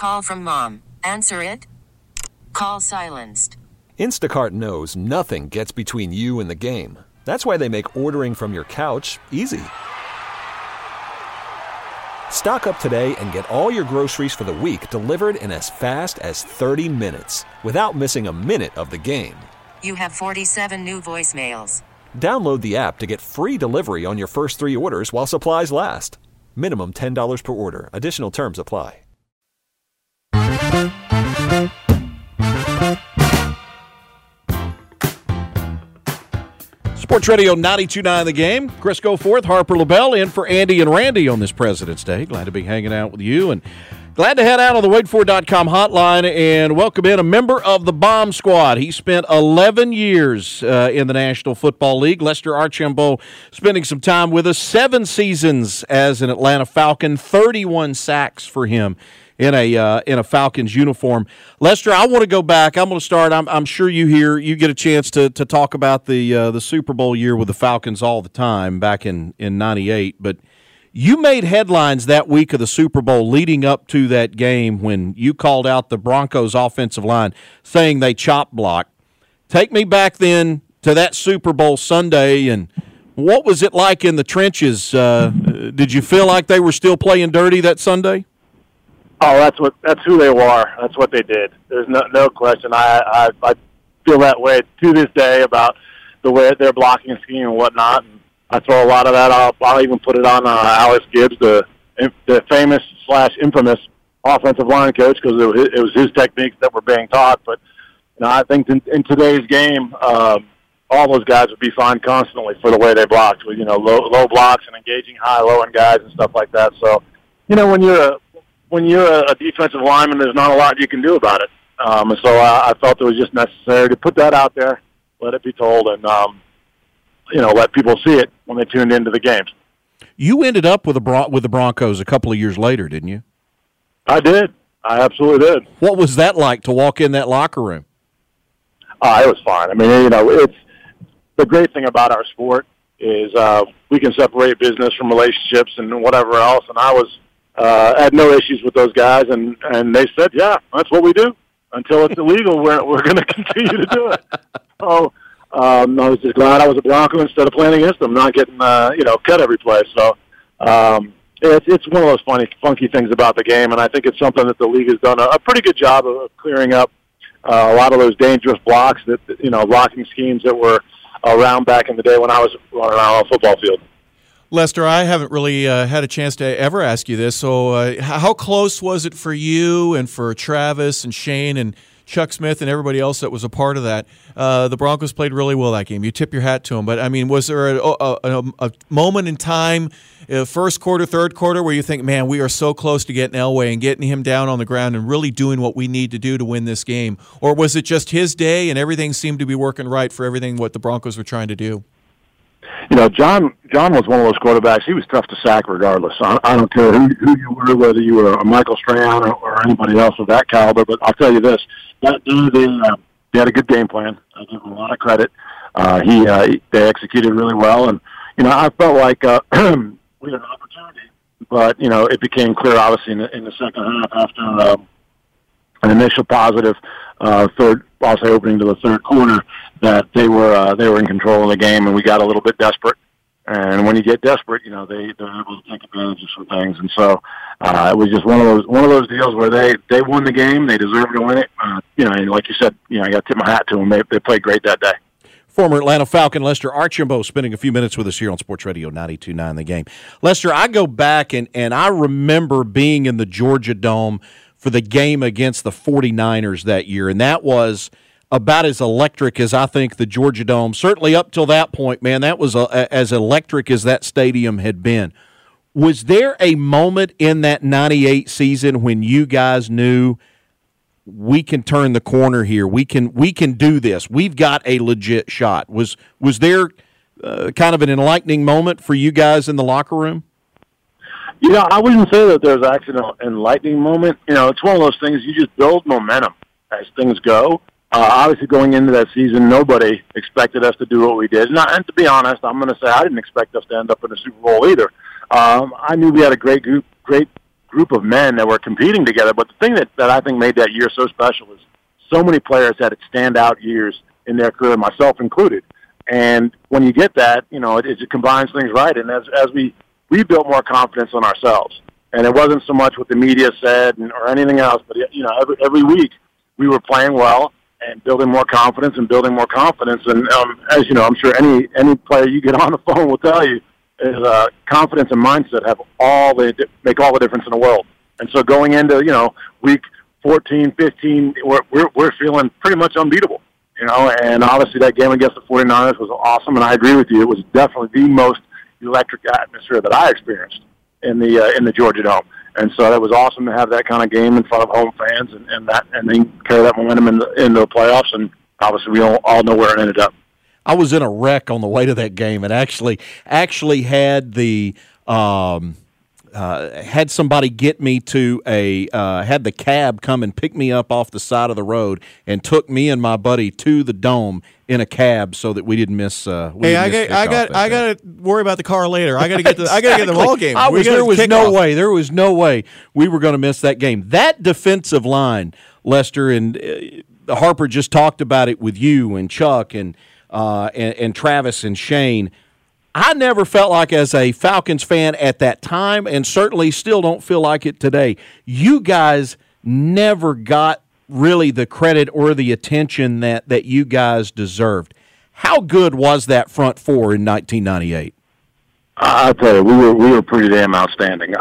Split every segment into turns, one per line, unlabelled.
Call from mom. Answer it. Call silenced.
Instacart knows nothing gets between you and the game. That's why they make ordering from your couch easy. Stock up today and get all your groceries for the week delivered in as fast as 30 minutes without missing a minute of the game.
You have 47 new voicemails.
Download the app to get free delivery on your first 3 orders while supplies last. Minimum $10 per order. Additional terms apply.
Sports Radio 92.9 The Game. Chris Goforth, Harper LaBelle in for Andy and Randy on this President's Day. Glad to be hanging out with you and glad to head out on the WadeFord.com hotline and welcome in a member of the Bomb Squad. He spent 11 years in the National Football League. Lester Archambault spending some time with us. 7 seasons as an Atlanta Falcon, 31 sacks for him in a Falcons uniform. Lester, I want to go back. I'm going to start. I'm sure you get a chance to talk about the Super Bowl year with the Falcons all the time back in '98. But you made headlines that week of the Super Bowl leading up to that game when you called out the Broncos offensive line saying they chop block. Take me back then to that Super Bowl Sunday, and what was it like in the trenches? Did you feel like they were still playing dirty that Sunday?
Oh, that's who they were. That's what they did. There's no question. I feel that way to this day about the way their blocking scheme and whatnot. And I throw a lot of that off. I'll even put it on Alex Gibbs, the famous/infamous offensive line coach, because it was his techniques that were being taught. But I think in today's game, all those guys would be fined constantly for the way they blocked, with low blocks and engaging high, low end guys and stuff like that. So, when you're a defensive lineman, there's not a lot you can do about it. And so I felt it was just necessary to put that out there, let it be told, and let people see it when they tuned into the games.
You ended up with the Broncos a couple of years later, didn't you?
I did. I absolutely did.
What was that like to walk in that locker room?
It was fine. I mean, it's the great thing about our sport is we can separate business from relationships and whatever else. And I had no issues with those guys, and they said, yeah, that's what we do. Until it's illegal, we're going to continue to do it. So I was just glad I was a Bronco instead of playing against them, not getting cut every play. So it's one of those funky things about the game, and I think it's something that the league has done a pretty good job of clearing up a lot of those dangerous blocks blocking schemes that were around back in the day when I was running around on a football field.
Lester, I haven't really had a chance to ever ask you this. So how close was it for you and for Travis and Shane and Chuck Smith and everybody else that was a part of that? The Broncos played really well that game. You tip your hat to them. But, I mean, was there a moment in time, first quarter, third quarter, where you think, man, we are so close to getting Elway and getting him down on the ground and really doing what we need to do to win this game? Or was it just his day and everything seemed to be working right for everything what the Broncos were trying to do?
John was one of those quarterbacks. He was tough to sack regardless. I don't care who you were, whether you were a Michael Strahan or anybody else of that caliber. But I'll tell you this: that dude, they had a good game plan. I give him a lot of credit. They executed really well, and I felt like we had an opportunity, but it became clear, obviously, in the second half after an initial positive opening to the third quarter, that they were in control of the game, and we got a little bit desperate. And when you get desperate, they're able to take advantage of some things. And so it was just one of those deals where they won the game, they deserved to win it. And like you said, I got to tip my hat to them. They played great that day.
Former Atlanta Falcon Lester Archambault spending a few minutes with us here on Sports Radio 92.9 The Game. Lester, I go back and I remember being in the Georgia Dome for the game against the 49ers that year, and that was about as electric as I think the Georgia Dome, certainly up till that point, man, that was as electric as that stadium had been. Was there a moment in that 98 season when you guys knew we can turn the corner here, we can do this, we've got a legit shot? Was there kind of an enlightening moment for you guys in the locker room?
I wouldn't say that there's actually an enlightening moment. It's one of those things, you just build momentum as things go. Obviously, going into that season, nobody expected us to do what we did. And to be honest, I'm going to say I didn't expect us to end up in the Super Bowl either. I knew we had a great group, great group of men that were competing together. But the thing that I think made that year so special is so many players had standout years in their career, myself included. And when you get that, it combines things right. And as we built more confidence in ourselves. And it wasn't so much what the media said or anything else, but every week we were playing well and building more confidence. And as you know, I'm sure any player you get on the phone will tell you is confidence and mindset make all the difference in the world. And so going into week 14, 15, we're feeling pretty much unbeatable. And obviously that game against the 49ers was awesome, and I agree with you. It was definitely the most electric atmosphere that I experienced in the Georgia Dome. And so that was awesome to have that kind of game in front of home fans and then carry that momentum into the playoffs. And obviously we all know where it ended up.
I was in a wreck on the way to that game and actually had the had somebody get me to had the cab come and pick me up off the side of the road and took me and my buddy to the Dome in a cab so that we didn't miss. I
got to worry about the car later. I got to get the ball game.
There was no way we were going to miss that game. That defensive line, Lester, and Harper just talked about it with you and Chuck and Travis and Shane. I never felt like, as a Falcons fan at that time, and certainly still don't feel like it today, you guys never got really the credit or the attention that you guys deserved. How good was that front four in 1998?
I'll tell you, we were pretty damn outstanding.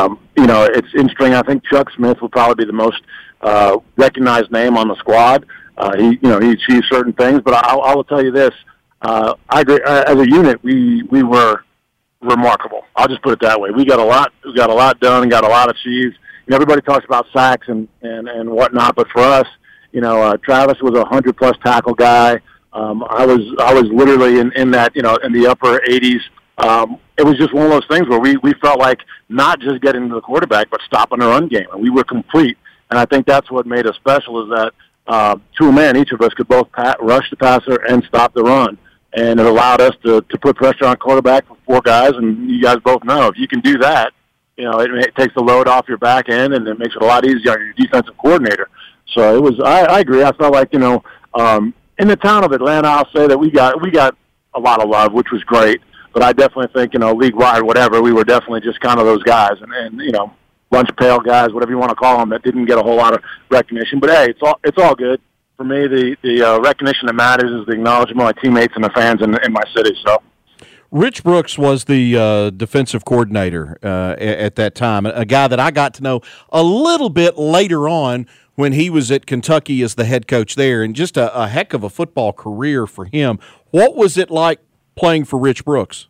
It's interesting. I think Chuck Smith would probably be the most recognized name on the squad. He achieved certain things, but I will tell you this. I agree. As a unit, we were remarkable. I'll just put it that way. We got a lot done and got a lot achieved. Everybody talks about sacks and whatnot, but for us, Travis was a 100+ tackle guy. I was literally in that, in the upper 80s. It was just one of those things where we felt like not just getting to the quarterback, but stopping the run game, and we were complete. And I think that's what made us special, is that to a man, each of us could both rush the passer and stop the run. And it allowed us to put pressure on quarterback for four guys, and you guys both know if you can do that, it takes the load off your back end, and it makes it a lot easier on your defensive coordinator. So it was. I agree. I felt like in the town of Atlanta, I'll say that we got a lot of love, which was great. But I definitely think league wide, whatever, we were definitely just kind of those guys, and lunch pail guys, whatever you want to call them, that didn't get a whole lot of recognition. But hey, it's all good. For me, the recognition that matters is the acknowledgement of my teammates and the fans in my city. So,
Rich Brooks was the defensive coordinator at that time, a guy that I got to know a little bit later on when he was at Kentucky as the head coach there, and just a heck of a football career for him. What was it like playing for Rich Brooks?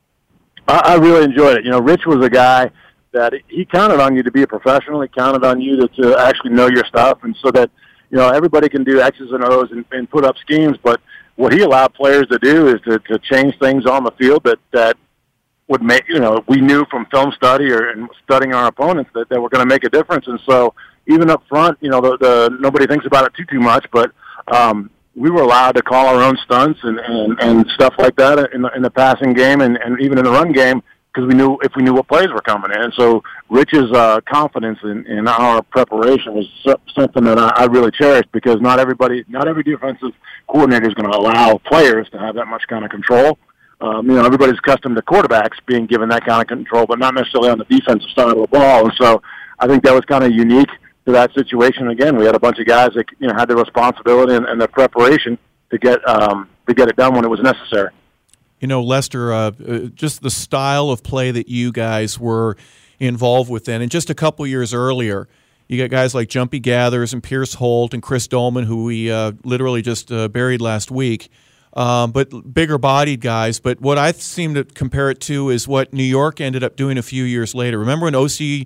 I really enjoyed it. Rich was a guy that he counted on you to be a professional. He counted on you to actually know your stuff, and so that everybody can do X's and O's and put up schemes, but what he allowed players to do is to change things on the field that would make, we knew from film study and studying our opponents that were going to make a difference. And so even up front, nobody thinks about it too much, but we were allowed to call our own stunts and stuff like that in the passing game and even in the run game, because we knew what plays were coming in. And so Rich's confidence in our preparation was something that I really cherished, because not every defensive coordinator is going to allow players to have that much kind of control. Everybody's accustomed to quarterbacks being given that kind of control, but not necessarily on the defensive side of the ball. And so I think that was kind of unique to that situation. Again, we had a bunch of guys that had the responsibility and the preparation to get it done when it was necessary.
Lester, just the style of play that you guys were involved with then, and just a couple years earlier, you got guys like Jumpy Gathers and Pierce Holt and Chris Dolman, who we literally just buried last week, but bigger-bodied guys. But what I seem to compare it to is what New York ended up doing a few years later. Remember when O.C.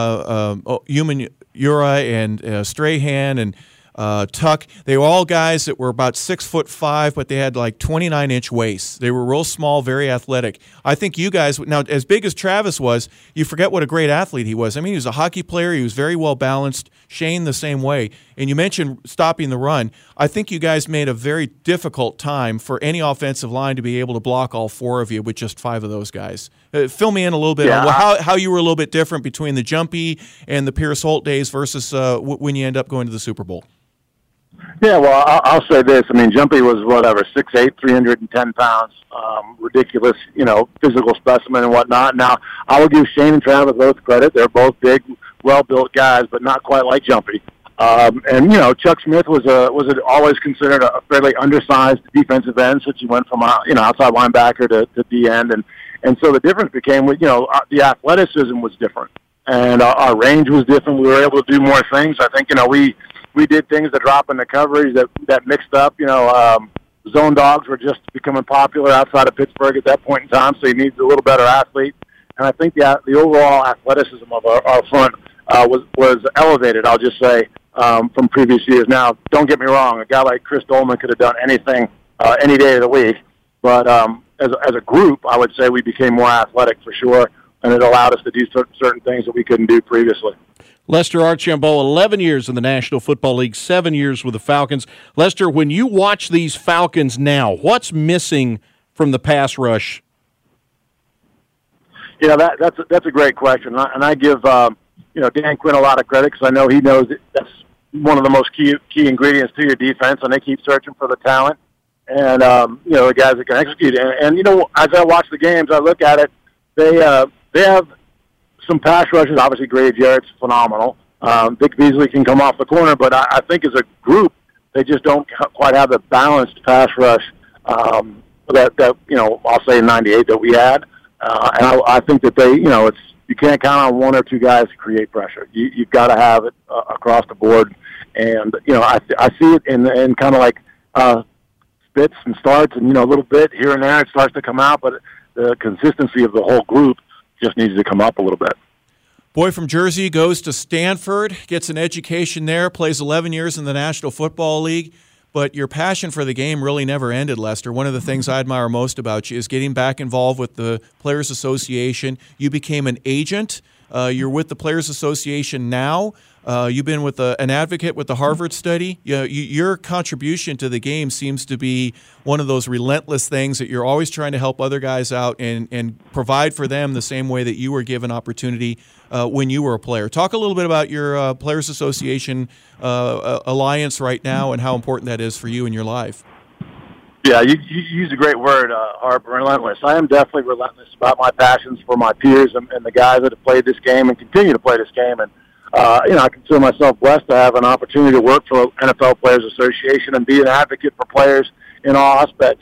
Human Uri and Strahan and Tuck, they were all guys that were about 6'5", but they had like 29-inch waists. They were real small, very athletic. I think you guys, now as big as Travis was, you forget what a great athlete he was. I mean, he was a hockey player. He was very well balanced. Shane the same way. And you mentioned stopping the run. I think you guys made a very difficult time for any offensive line to be able to block all 4 of you with just 5 of those guys. Fill me in a little bit on how you were a little bit different between the Jumpy and the Pierce Holt days versus when you end up going to the Super Bowl.
Yeah, well, I'll say this. I mean, Jumpy was, 6'8", 310 pounds, ridiculous, physical specimen and whatnot. Now, I will give Shane and Travis both credit. They're both big, well-built guys, but not quite like Jumpy. And Chuck Smith was always considered a fairly undersized defensive end, since he went from outside linebacker to D end, and so the difference became the athleticism was different, and our range was different. We were able to do more things. I think we did things to drop in the coverage that mixed up. Zone dogs were just becoming popular outside of Pittsburgh at that point in time, so you needed a little better athlete. And I think the overall athleticism of our front was elevated, I'll just say, from previous years. Now, don't get me wrong, a guy like Chris Dolman could have done anything any day of the week. But as a group, I would say we became more athletic for sure, and it allowed us to do certain things that we couldn't do previously.
Lester Archambault, 11 years in the National Football League, 7 years with the Falcons. Lester, when you watch these Falcons now, what's missing from the pass rush?
Yeah, that's a great question, and I give Dan Quinn a lot of credit, because I know he knows that's one of the most key ingredients to your defense, and they keep searching for the talent and the guys that can execute. And as I watch the games, I look at it. They have some pass rushes. Obviously, Grady Jarrett's phenomenal. Vic Beasley can come off the corner, but I think as a group, they just don't quite have the balanced pass rush that I'll say in '98 that we had. And I think that you can't count on 1 or 2 guys to create pressure. You've got to have it across the board. And I see it in kind of like spits and starts, and a little bit here and there it starts to come out, but the consistency of the whole group just needs to come up a little bit.
Boy from Jersey goes to Stanford, gets an education there, plays 11 years in the National Football League, but your passion for the game really never ended, Lester. One of the things I admire most about you is getting back involved with the Players Association. You became an agent. You're with the Players Association now. You've been with an advocate with the Harvard study. Your contribution to the game seems to be one of those relentless things that you're always trying to help other guys out and provide for them the same way that you were given opportunity when you were a player. Talk a little bit about your Players Association alliance right now and how important that is for you in your life.
Yeah, you use a great word, Harp, relentless. I am definitely relentless about my passions for my peers and the guys that have played this game and continue to play this game. And I consider myself blessed to have an opportunity to work for NFL Players Association and be an advocate for players in all aspects.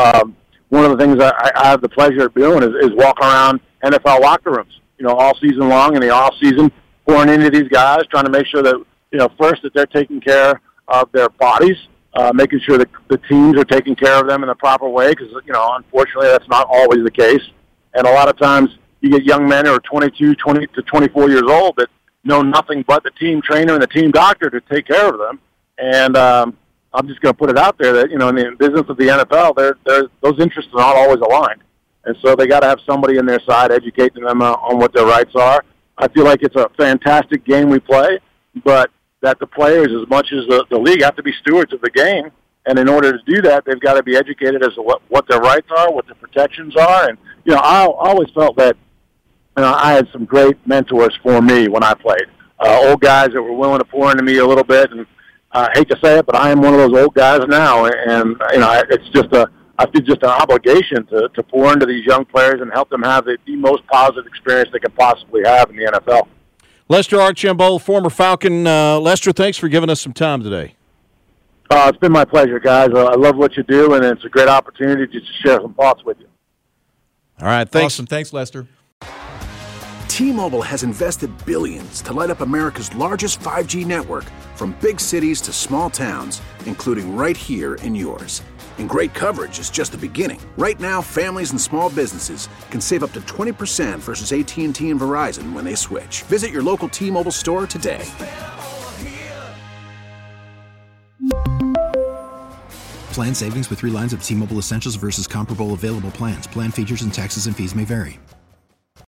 One of the things I have the pleasure of doing is walking around NFL locker rooms, all season long, in the off season, pouring into these guys, trying to make sure that, first that they're taking care of their bodies, making sure that the teams are taking care of them in the proper way, because, unfortunately that's not always the case. And a lot of times you get young men who are 22, 20 to 24 years old that know nothing but the team trainer and the team doctor to take care of them. And I'm just going to put it out there that, in the business of the NFL, those interests are not always aligned. And so they got to have somebody in their side educating them on what their rights are. I feel like it's a fantastic game we play, but that the players, as much as the league, have to be stewards of the game. And in order to do that, they've got to be educated as to what their rights are, what their protections are. And, I always felt that I had some great mentors for me when I played. Old guys that were willing to pour into me a little bit. And I hate to say it, but I am one of those old guys now. And, it's just I feel just an obligation to pour into these young players and help them have the most positive experience they could possibly have in the NFL.
Lester Archambault, former Falcon. Lester, thanks for giving us some time today.
It's been my pleasure, guys. I love what you do, and it's a great opportunity to just share some thoughts with you.
All right, thanks.
Awesome. Thanks, Lester.
T-Mobile has invested billions to light up America's largest 5G network, from big cities to small towns, including right here in yours. And great coverage is just the beginning. Right now, families and small businesses can save up to 20% versus AT&T and Verizon when they switch. Visit your local T-Mobile store today.
Plan savings with 3 lines of T-Mobile Essentials versus comparable available plans. Plan features and taxes and fees may vary.